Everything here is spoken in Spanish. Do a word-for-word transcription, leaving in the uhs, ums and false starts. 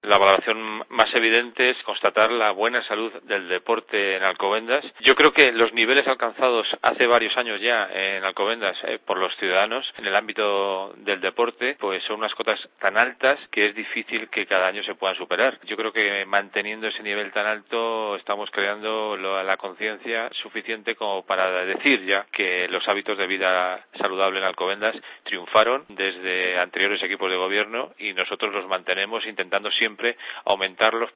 La valoración más evidente es constatar la buena salud del deporte en Alcobendas. Yo creo que los niveles alcanzados hace varios años ya en Alcobendas eh, por los ciudadanos en el ámbito del deporte, pues son unas cotas tan altas que es difícil que cada año se puedan superar. Yo creo que manteniendo ese nivel tan alto estamos creando lo, la conciencia suficiente como para decir ya que los hábitos de vida saludable en Alcobendas triunfaron desde anteriores equipos de gobierno y nosotros los mantenemos intentando siempre aumentarlos